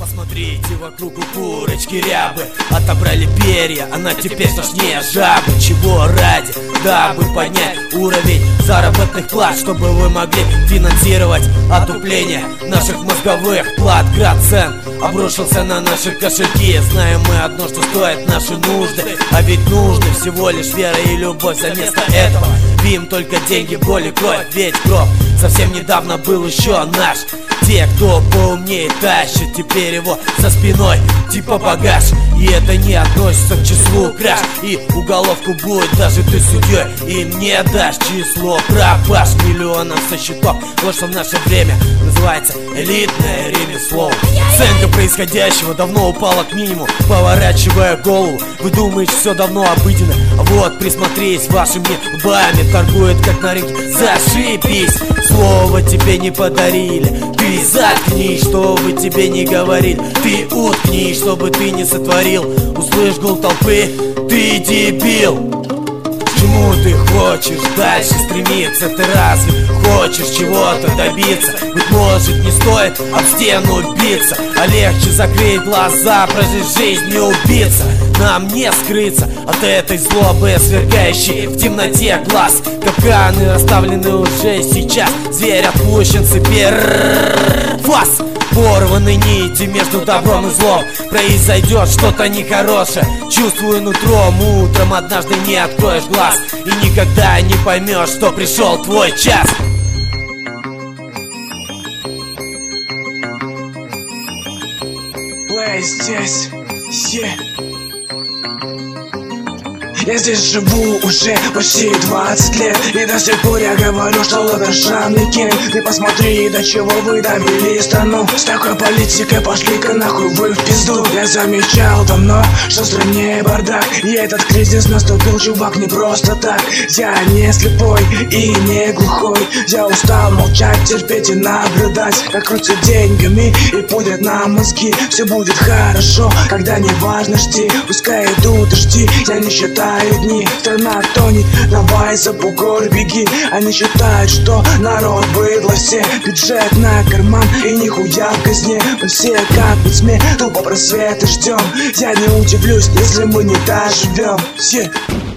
Посмотрите вокруг, у курочки рябы отобрали перья, она теперь страшнее жабы. Чего ради? Дабы поднять уровень заработных плат, чтобы вы могли финансировать отупление наших мозговых плат. Град цен обрушился на наши кошельки. Знаем мы одно, что стоит наши нужды, а ведь нужны всего лишь вера и любовь. За место этого бим только деньги, боль и кровь. Ведь гроб совсем недавно был еще наш. Те, кто поумнее, тащит теперь его за спиной, типа багаж. И это не относится к числу краж. И уголовку будет даже ты судьей, и мне дашь число пропаж миллионов со счетов. Вот что в наше время называется элитное ремесло. Оценка происходящего давно упала к минимуму. Поворачивая голову, вы думаете, все давно обыденно. А вот присмотрись, вашими лбами торгуют как на рынке. Зашибись, слово тебе не подарили. Ты заткнись, что бы тебе не говорили. Ты уткнись, чтобы ты не сотворил. Услышь гул толпы, ты дебил. Чему ты хочешь дальше стремиться? Ты разве хочешь чего-то добиться? Быть может, не стоит об стену биться, а легче закрыть глаза, прожить жизнь, не убиться. Нам не скрыться от этой злобы, сверкающей в темноте глаз. Капканы расставлены уже сейчас. Зверь отпущен, цепи фас. Порваны нити между добром и злом. Произойдет что-то нехорошее, чувствую нутром. Утром однажды не откроешь глаз и никогда не поймешь, что пришел твой час. Плей здесь, Я здесь живу уже почти 20 лет, и до сих пор я говорю, что лодыршанный кен. Ты посмотри, до чего вы довели страну. С такой политикой пошли-ка нахуй вы в пизду. Я замечал давно, что в стране бардак, и этот кризис наступил, чувак, не просто так. Я не слепой и не глухой. Я устал молчать, терпеть и наблюдать, как крутят деньгами и пудрят на мозги. Все будет хорошо, когда не важно жди. Пускай идут дожди, я не считаю дни. Страна тонет, давай за бугор беги. Они считают, что народ быдло все. Бюджет на карман и нихуя в казне. Мы все как в тьме, тупо просветы ждем. Я не удивлюсь, если мы не доживем.